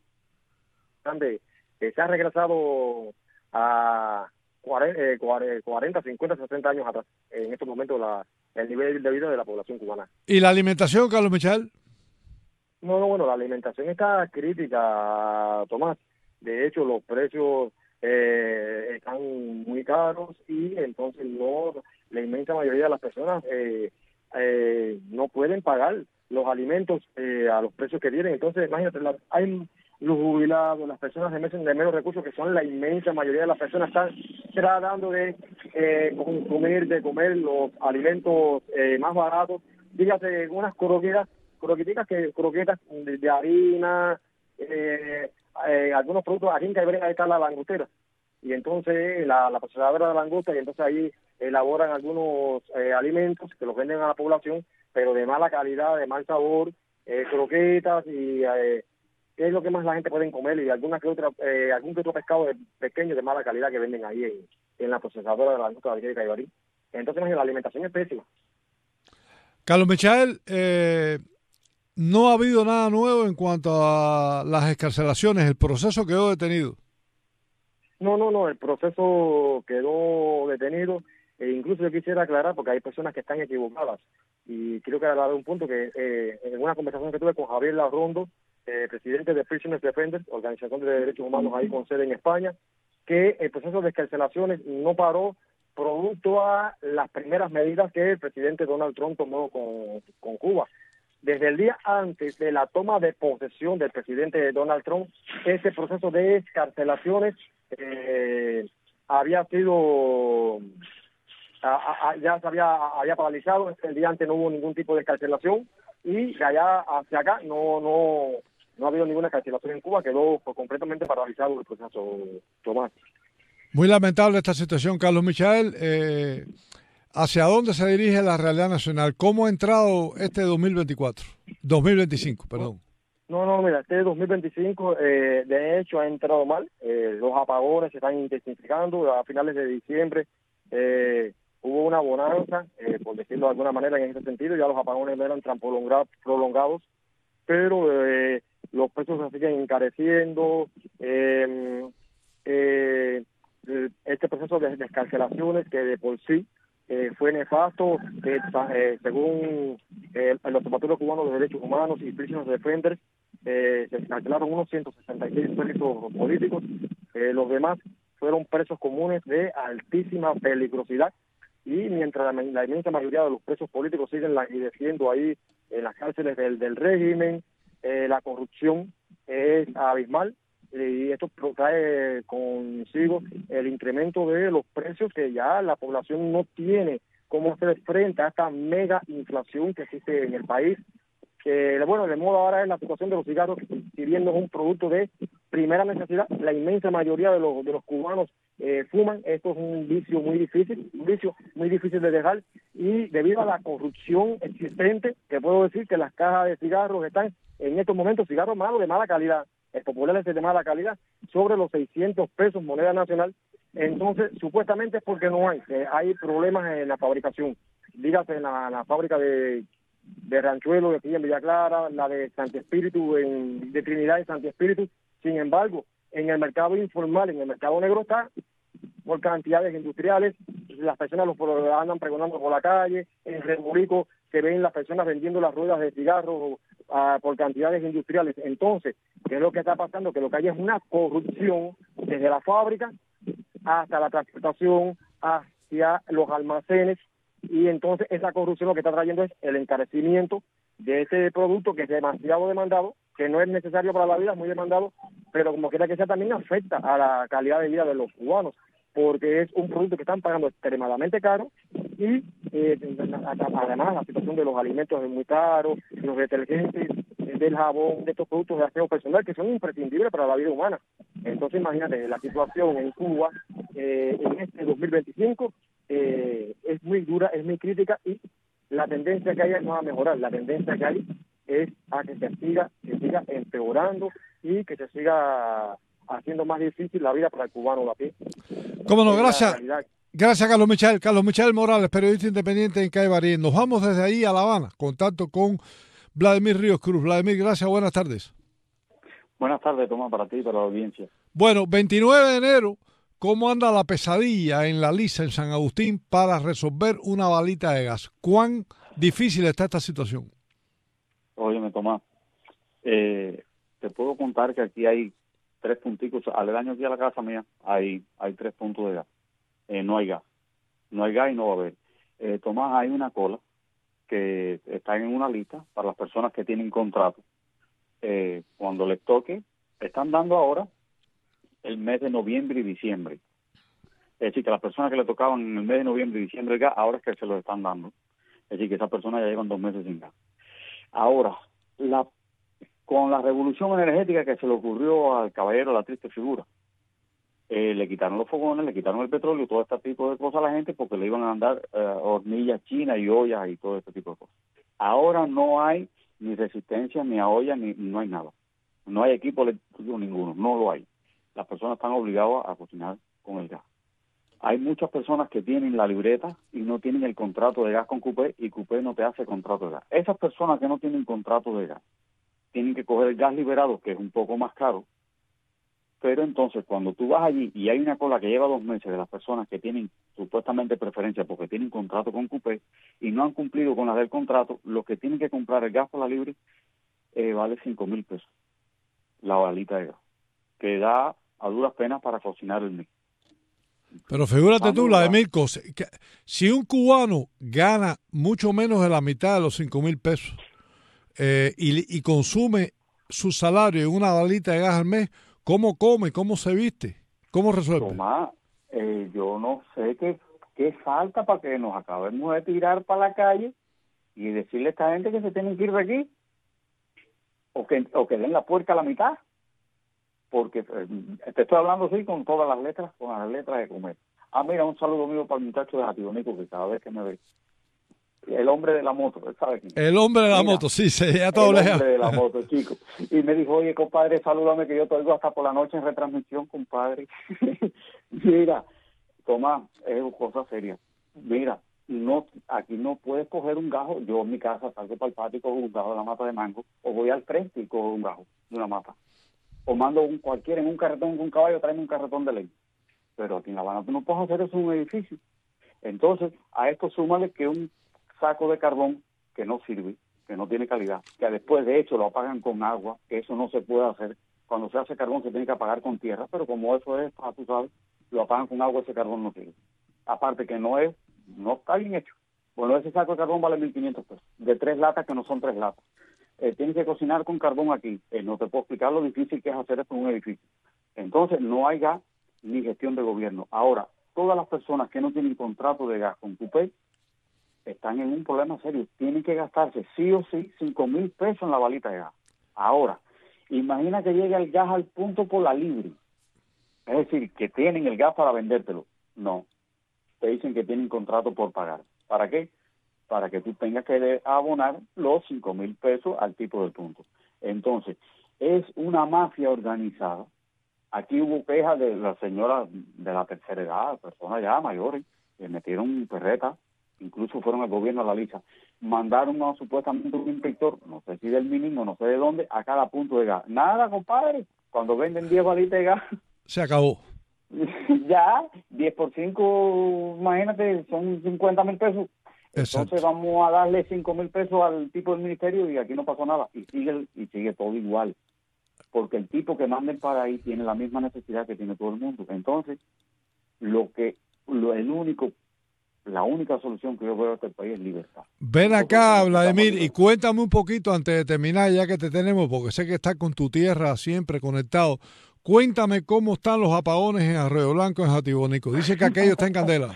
se ha regresado a 40, 50, 60 años atrás, en estos momentos el nivel de vida de la población cubana. ¿Y la alimentación, Carlos Michael? No, bueno, la alimentación está crítica, Tomás. De hecho, los precios están muy caros y entonces la inmensa mayoría de las personas no pueden pagar los alimentos a los precios que tienen. Entonces, imagínate, hay los jubilados, las personas de menos recursos, que son la inmensa mayoría de las personas, están tratando de comer los alimentos más baratos. Dígase, unas croquetas de harina, algunos productos. Aquí en Cayoarín ahí está la langostera, y entonces la procesadora de langosta, y entonces ahí elaboran algunos alimentos que los venden a la población, pero de mala calidad, de mal sabor, croquetas y es lo que más la gente puede comer, y algún que otro pescado pequeño de mala calidad que venden ahí en la procesadora de langosta de aquí de Cayoarín. Entonces la alimentación es pésima. Carlos Michael, no ha habido nada nuevo en cuanto a las excarcelaciones, el proceso quedó detenido. No, el proceso quedó detenido. Incluso yo quisiera aclarar, porque hay personas que están equivocadas, y creo que era un punto que en una conversación que tuve con Javier Larrondo, presidente de Prisoners Defenders, organización de derechos humanos ahí con sede en España, que el proceso de excarcelaciones no paró producto a las primeras medidas que el presidente Donald Trump tomó con Cuba. Desde el día antes de la toma de posesión del presidente Donald Trump, ese proceso de excarcelaciones había sido ya se había paralizado. El día antes no hubo ningún tipo de excarcelación, y de allá hacia acá no ha habido ninguna excarcelación en Cuba. Quedó completamente paralizado el proceso, Tomás. Muy lamentable esta situación, Carlos Michael. ¿Hacia dónde se dirige la realidad nacional? ¿Cómo ha entrado este 2025, perdón? No, mira, este 2025 de hecho ha entrado mal. Los apagones se están intensificando. A finales de diciembre hubo una bonanza, por decirlo de alguna manera, en ese sentido. Ya los apagones eran tan prolongados, pero los precios se siguen encareciendo. Este proceso de descarcelaciones, que de por sí fue nefasto, según el Observatorio Cubano de Derechos Humanos y Prisoners Defenders, se descarcelaron unos 166 presos políticos. Los demás fueron presos comunes de altísima peligrosidad, y mientras la inmensa mayoría de los presos políticos siguen languideciendo ahí en las cárceles del régimen, la corrupción es abismal, y esto trae consigo el incremento de los precios, que ya la población no tiene cómo hacer frente a esta mega inflación que existe en el país. De moda ahora es la situación de los cigarros, que si bien no es un producto de primera necesidad, la inmensa mayoría de los cubanos fuman. Esto es un vicio muy difícil de dejar, y debido a la corrupción existente, que puedo decir que las cajas de cigarros están en estos momentos, cigarros malos de mala calidad, populares de mala calidad, sobre los 600 pesos moneda nacional. Entonces, supuestamente es porque no hay problemas en la fabricación. Dígase en la fábrica de Ranchuelo, de aquí en Villa Clara, la de Santi Espíritu, de Trinidad y Santi Espíritu. Sin embargo, en el mercado informal, en el mercado negro, está por cantidades industriales. Las personas andan pregonando por la calle. En Remorico se ven las personas vendiendo las ruedas de cigarros por cantidades industriales. Entonces, ¿Qué es lo que está pasando? Que lo que hay es una corrupción desde la fábrica hasta la transportación, hacia los almacenes, y entonces esa corrupción lo que está trayendo es el encarecimiento de ese producto que es demasiado demandado, que no es necesario para la vida, es muy demandado, pero como quiera que sea también afecta a la calidad de vida de los cubanos, porque es un producto que están pagando extremadamente caro y además la situación de los alimentos es muy caro, los detergentes, del jabón, de estos productos de aseo personal que son imprescindibles para la vida humana. Entonces imagínate, la situación en Cuba en este 2025 es muy dura, es muy crítica, y la tendencia que hay no va a mejorar, la tendencia que hay es a que se siga empeorando y que se siga haciendo más difícil la vida para el cubano de a pie. Cómo no, gracias. Gracias, Carlos Michael. Carlos Michael Morales, periodista independiente en Caibarí. Nos vamos desde ahí a La Habana, contacto con Vladimir Ríos Cruz. Vladimir, gracias, buenas tardes. Buenas tardes, Tomás, para ti y para la audiencia. Bueno, 29 de enero, ¿cómo anda la pesadilla en La Lisa, en San Agustín, para resolver una balita de gas? ¿Cuán difícil está esta situación? Óyeme, Tomás, te puedo contar que aquí hay 3 punticos, aledaño aquí a la casa mía, hay 3 puntos de gas. No hay gas y no va a haber. Tomás, hay una cola que está en una lista para las personas que tienen contrato. Cuando les toque, están dando ahora el mes de noviembre y diciembre. Es decir, que las personas que le tocaban en el mes de noviembre y diciembre el gas, ahora es que se lo están dando. Es decir, que esas personas ya llevan 2 meses sin gas. Ahora, con la revolución energética que se le ocurrió al caballero La Triste Figura, le quitaron los fogones, le quitaron el petróleo, todo este tipo de cosas a la gente porque le iban a dar hornillas chinas y ollas y todo este tipo de cosas. Ahora no hay ni resistencia, ni a ollas, ni no hay nada. No hay equipo eléctrico ninguno, no lo hay. Las personas están obligadas a cocinar con el gas. Hay muchas personas que tienen la libreta y no tienen el contrato de gas con CUPE, y CUPE no te hace contrato de gas. Esas personas que no tienen contrato de gas tienen que coger el gas liberado, que es un poco más caro. Pero entonces, cuando tú vas allí y hay una cola que lleva 2 meses de las personas que tienen supuestamente preferencia porque tienen contrato con CUPE y no han cumplido con las del contrato, los que tienen que comprar el gas por la libre vale 5,000 pesos la balita de gas, que da a duras penas para cocinar el mes. Pero figúrate tú, Vladimir, si un cubano gana mucho menos de la mitad de los 5,000 pesos y consume su salario en una balita de gas al mes, ¿cómo come? ¿Cómo se viste? ¿Cómo resuelve? Tomás, yo no sé qué falta para que nos acabemos de tirar para la calle y decirle a esta gente que se tienen que ir de aquí o que den la puerca a la mitad, porque te estoy hablando así con todas las letras, con las letras de comer. Mira, un saludo mío para el muchacho de Jatibonico, que cada vez que me ve, el hombre de la moto, ¿sabes quién? El hombre de la moto, sí, ya todo el hombre de la moto, chico. Y me dijo, oye, compadre, salúdame, que yo te oigo hasta por la noche en retransmisión, compadre. Mira, Tomás, es cosa seria. Mira, aquí no puedes coger un gajo. Yo en mi casa salgo para el patio y cojo un gajo de la mata de mango, o voy al frente y cojo un gajo de una mata. O mando cualquiera en un carretón con un caballo, tráeme un carretón de leña. Pero aquí en La Habana tú no puedes hacer eso en un edificio. Entonces, a esto súmale que un saco de carbón que no sirve, que no tiene calidad, que después de hecho lo apagan con agua, que eso no se puede hacer. Cuando se hace carbón se tiene que apagar con tierra, pero como eso es, tú sabes, lo apagan con agua, ese carbón no sirve. Aparte que no está bien hecho. Bueno, ese saco de carbón vale 1,500 pesos, de 3 latas que no son 3 latas. Tienes que cocinar con carbón aquí. No te puedo explicar lo difícil que es hacer esto en un edificio. Entonces, no hay gas ni gestión de gobierno. Ahora, todas las personas que no tienen contrato de gas con CUPE están en un problema serio. Tienen que gastarse sí o sí 5,000 pesos en la balita de gas. Ahora, imagina que llegue el gas al punto por la libre. Es decir, que tienen el gas para vendértelo. No. Te dicen que tienen contrato por pagar. ¿Para qué? Para que tú tengas que abonar los 5,000 pesos al tipo de punto. Entonces, es una mafia organizada. Aquí hubo quejas de la señora de la tercera edad, personas ya mayores, que metieron perreta, incluso fueron al gobierno a La Lisa, mandaron supuestamente un inspector, no sé si del mínimo, no sé de dónde, a cada punto de gas. Nada, compadre, cuando venden 10 balitas de gas... Se acabó. Ya, 10 por 5, imagínate, son 50,000 pesos. Exacto. Entonces vamos a darle 5,000 pesos al tipo del ministerio y aquí no pasó nada. Y sigue todo igual. porque el tipo que manden para ahí tiene la misma necesidad que tiene todo el mundo. Entonces, la única solución que yo veo a este país es libertad. Ven acá, Vladimir, y cuéntame un poquito antes de terminar, ya que te tenemos, porque sé que estás con tu tierra siempre conectado. Cuéntame cómo están los apagones en Arroyo Blanco, en Jatibonico. Dice que aquello está en candela.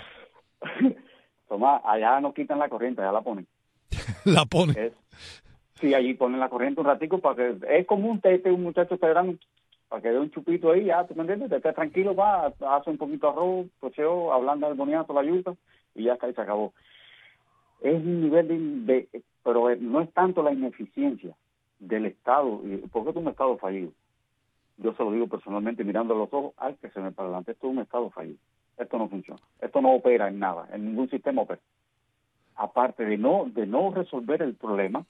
Tomás, allá no quitan la corriente, allá la ponen. La ponen. Sí, allí ponen la corriente un ratico para que... Es como un muchacho esperando para que dé un chupito ahí, ya, ¿tú me entiendes? Te estés tranquilo, va, hace un poquito de arroz, pocheo, ablanda el boniato, la yuca, y ya está, y se acabó. Es un nivel pero no es tanto la ineficiencia del Estado, porque es un Estado fallido. Yo se lo digo personalmente, mirando a los ojos, ay, que se me para adelante, esto es un Estado fallido. Esto no funciona, esto no opera en nada, en ningún sistema opera. Aparte de no resolver el problema,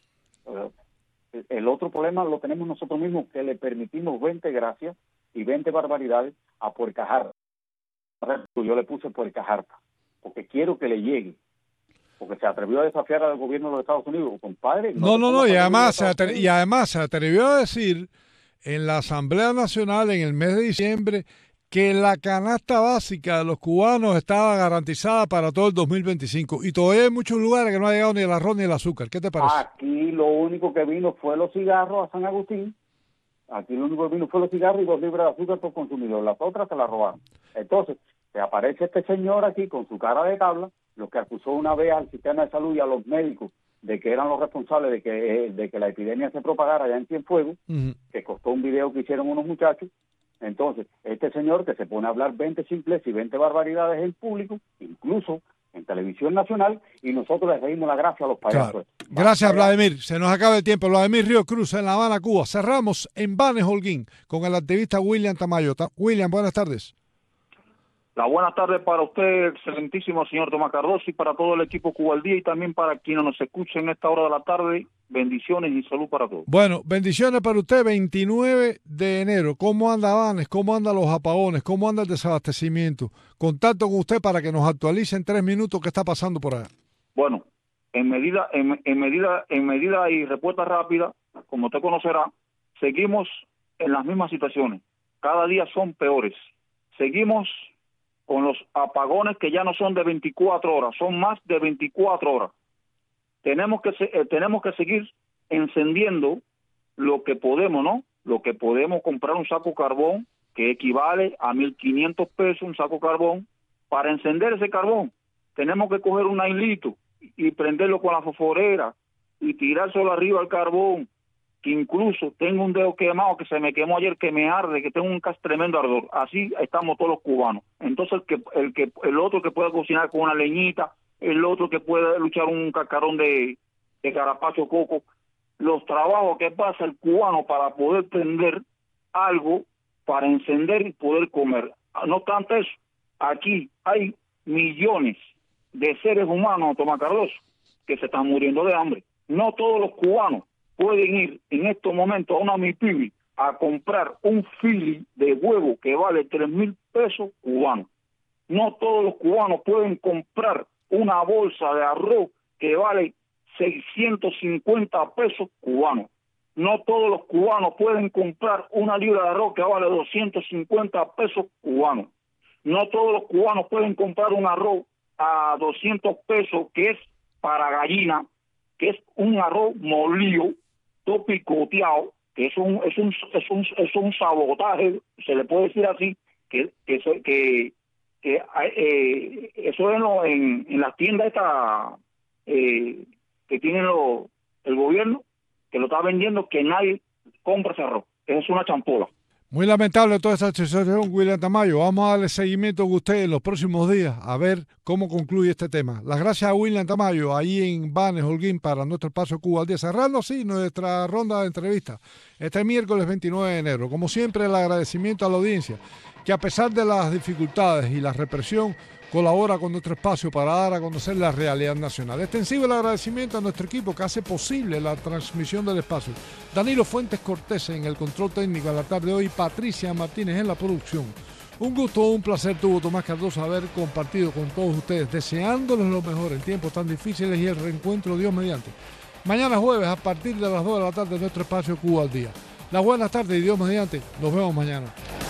el otro problema lo tenemos nosotros mismos, que le permitimos 20 gracias y 20 barbaridades a Puercajarta. Yo le puse Puercajarta, porque quiero que le llegue, porque se atrevió a desafiar al gobierno de los Estados Unidos, compadre. No, y además se atrevió a decir en la Asamblea Nacional en el mes de diciembre que la canasta básica de los cubanos estaba garantizada para todo el 2025. Y todavía hay muchos lugares que no ha llegado ni el arroz ni el azúcar. ¿Qué te parece? Aquí lo único que vino fue los cigarros a San Agustín. Aquí lo único que vino fue los cigarros y 2 libras de azúcar por consumidor. Las otras se las robaron. Entonces, se aparece este señor aquí con su cara de tabla, lo que acusó una vez al sistema de salud y a los médicos de que eran los responsables de que la epidemia se propagara allá en Cienfuegos, que costó un video que hicieron unos muchachos. Entonces, este señor que se pone a hablar 20 simples y 20 barbaridades en público, incluso en televisión nacional, y nosotros le seguimos la gracia a los payasos. Claro. Gracias, Vladimir. Se nos acaba el tiempo. Vladimir Ríos Cruz en La Habana, Cuba. Cerramos en Banes, Holguín, con el activista William Tamayo. William, buenas tardes. La buenas tardes para usted, excelentísimo señor Tomás Cardoso, y para todo el equipo Cuba al Día, y también para quienes nos escuchen en esta hora de la tarde. Bendiciones y salud para todos. Bueno, bendiciones para usted. 29 de enero. ¿Cómo anda Banes? ¿Cómo andan los apagones? ¿Cómo anda el desabastecimiento? Contacto con usted para que nos actualice en 3 minutos qué está pasando por allá. Bueno, en medida y respuesta rápida, como usted conocerá, seguimos en las mismas situaciones. Cada día son peores. Seguimos con los apagones que ya no son de 24 horas, son más de 24 horas. Tenemos que seguir encendiendo lo que podemos, ¿no? Lo que podemos comprar un saco de carbón que equivale a 1.500 pesos un saco de carbón. Para encender ese carbón tenemos que coger un hilito y prenderlo con la fosforera y tirárselo arriba al carbón, que incluso tengo un dedo quemado que se me quemó ayer, que me arde, que tengo un tremendo ardor. Así estamos todos los cubanos. Entonces el otro que pueda cocinar con una leñita, el otro que pueda luchar un cascarón de carapacho coco, los trabajos que pasa el cubano para poder prender algo, para encender y poder comer. No obstante eso, aquí hay millones de seres humanos, Tomás Cardoso, que se están muriendo de hambre. No todos los cubanos pueden ir en estos momentos a una MIPYME a comprar un fili de huevo que vale 3.000 pesos cubanos. No todos los cubanos pueden comprar una bolsa de arroz que vale 650 pesos cubanos. No todos los cubanos pueden comprar una libra de arroz que vale 250 pesos cubanos. No todos los cubanos pueden comprar un arroz a 200 pesos que es para gallina, que es un arroz molido, todo picoteado, que es un sabotaje, se le puede decir así, que eso es en las tiendas estas que tienen el gobierno, que lo está vendiendo, que nadie compra ese arroz. Es una champola. Muy lamentable toda esta situación, William Tamayo. Vamos a darle seguimiento con usted en los próximos días a ver cómo concluye este tema. Las gracias a William Tamayo, ahí en Banes, Holguín, para nuestro espacio Cuba al Día. Cerrando así nuestra ronda de entrevistas este miércoles 29 de enero. Como siempre, el agradecimiento a la audiencia, que a pesar de las dificultades y la represión, colabora con nuestro espacio para dar a conocer la realidad nacional. Extensivo el agradecimiento a nuestro equipo que hace posible la transmisión del espacio. Danilo Fuentes Cortés en el control técnico a la tarde de hoy, Patricia Martínez en la producción. Un gusto, un placer tuvo Tomás Cardoso haber compartido con todos ustedes, deseándoles lo mejor en tiempos tan difíciles y el reencuentro Dios mediante. Mañana jueves a partir de las 2 de la tarde nuestro espacio Cuba al Día. Las buenas tardes y Dios mediante. Nos vemos mañana.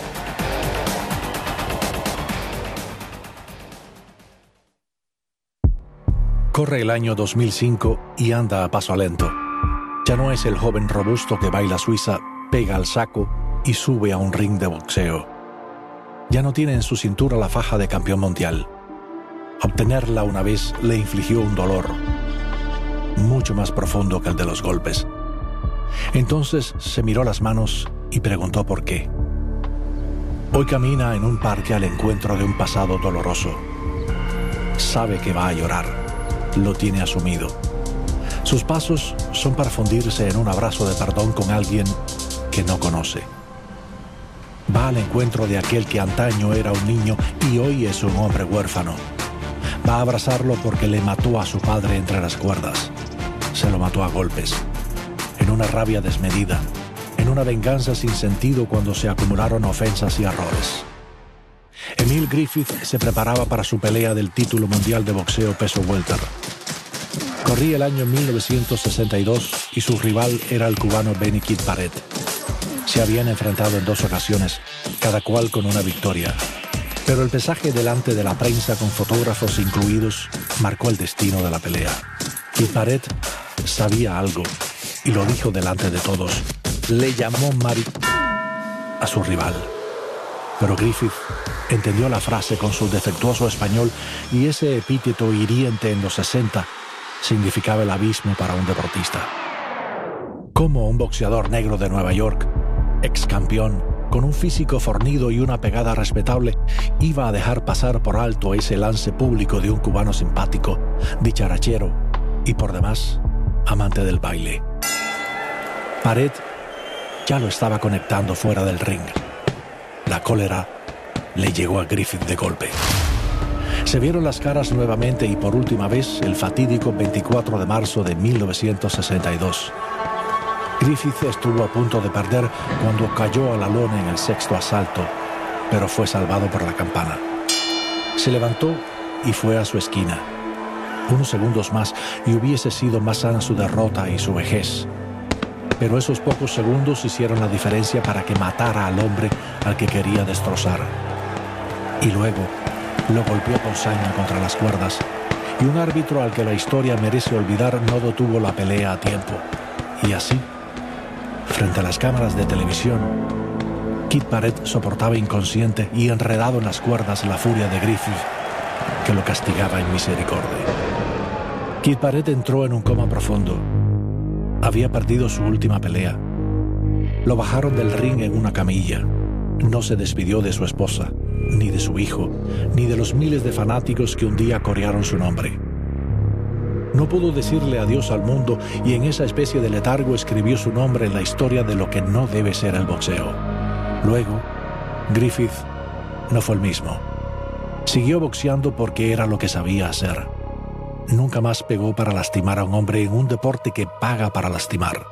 Corre el año 2005 y anda a paso lento. Ya no es el joven robusto que baila suiza, pega al saco y sube a un ring de boxeo. Ya no tiene en su cintura la faja de campeón mundial. Obtenerla una vez le infligió un dolor mucho más profundo que el de los golpes. Entonces se miró las manos y preguntó por qué. Hoy camina en un parque al encuentro de un pasado doloroso. Sabe que va a llorar. Lo tiene asumido. Sus pasos son para fundirse en un abrazo de perdón con alguien que no conoce. Va al encuentro de aquel que antaño era un niño y hoy es un hombre huérfano. Va a abrazarlo porque le mató a su padre entre las cuerdas. Se lo mató a golpes, en una rabia desmedida, en una venganza sin sentido cuando se acumularon ofensas y errores. Emil Griffith se preparaba para su pelea del título mundial de boxeo peso welter. Corría el año 1962 y su rival era el cubano Benny Kid Paret. Se habían enfrentado en 2 ocasiones, cada cual con una victoria. Pero el pesaje delante de la prensa con fotógrafos incluidos marcó el destino de la pelea. Kid Paret sabía algo y lo dijo delante de todos. Le llamó a su rival. Pero Griffith entendió la frase con su defectuoso español y ese epíteto hiriente en los 60 significaba el abismo para un deportista. ¿Cómo un boxeador negro de Nueva York, ex campeón, con un físico fornido y una pegada respetable, iba a dejar pasar por alto ese lance público de un cubano simpático, dicharachero y por demás amante del baile? Paret ya lo estaba conectando fuera del ring. La cólera le llegó a Griffith de golpe. Se vieron las caras nuevamente y por última vez el fatídico 24 de marzo de 1962. Griffith estuvo a punto de perder cuando cayó a la lona en el 6º asalto, pero fue salvado por la campana. Se levantó y fue a su esquina. Unos segundos más y hubiese sido más sana su derrota y su vejez. Pero esos pocos segundos hicieron la diferencia para que matara al hombre al que quería destrozar. Y luego lo golpeó con saña contra las cuerdas, y un árbitro al que la historia merece olvidar no detuvo la pelea a tiempo. Y así, frente a las cámaras de televisión, Kid Paret soportaba inconsciente y enredado en las cuerdas la furia de Griffith, que lo castigaba en misericordia. Kid Paret entró en un coma profundo. Había perdido su última pelea. Lo bajaron del ring en una camilla. No se despidió de su esposa, ni de su hijo, ni de los miles de fanáticos que un día corearon su nombre. No pudo decirle adiós al mundo y en esa especie de letargo escribió su nombre en la historia de lo que no debe ser el boxeo. Luego, Griffith no fue el mismo. Siguió boxeando porque era lo que sabía hacer. Nunca más pegó para lastimar a un hombre en un deporte que paga para lastimar.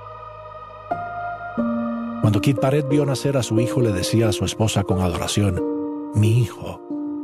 Cuando Kid Paret vio nacer a su hijo, le decía a su esposa con adoración: mi hijo,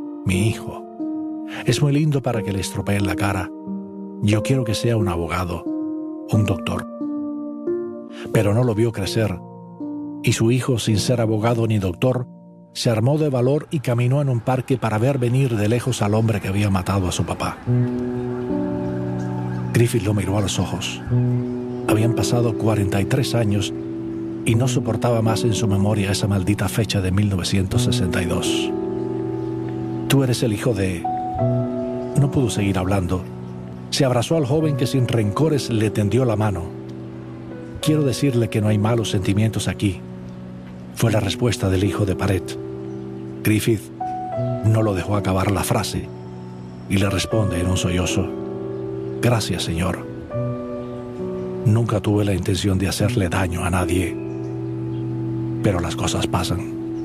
es muy lindo para que le estropeen la cara. Yo quiero que sea un abogado, un doctor. Pero no lo vio crecer, y su hijo, sin ser abogado ni doctor, se armó de valor y caminó en un parque para ver venir de lejos al hombre que había matado a su papá. Griffith lo miró a los ojos. Habían pasado 43 años y no soportaba más en su memoria esa maldita fecha de 1962. Tú eres el hijo de... No pudo seguir hablando. Se abrazó al joven que sin rencores le tendió la mano. Quiero decirle que no hay malos sentimientos aquí, fue la respuesta del hijo de Paret. Griffith no lo dejó acabar la frase y le responde en un sollozo: gracias, señor. Nunca tuve la intención de hacerle daño a nadie, pero las cosas pasan.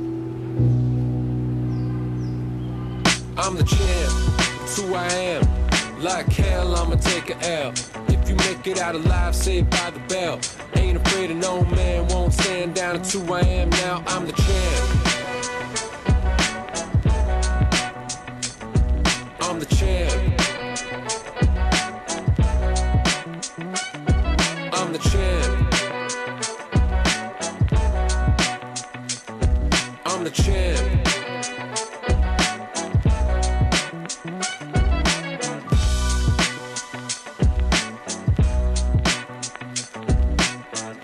I'm the champ, it's who I am. Like hell, I'ma take a L. If you make it out alive, saved by the bell. Ain't afraid of no man, won't stand down. It's who I am now, I'm the champ.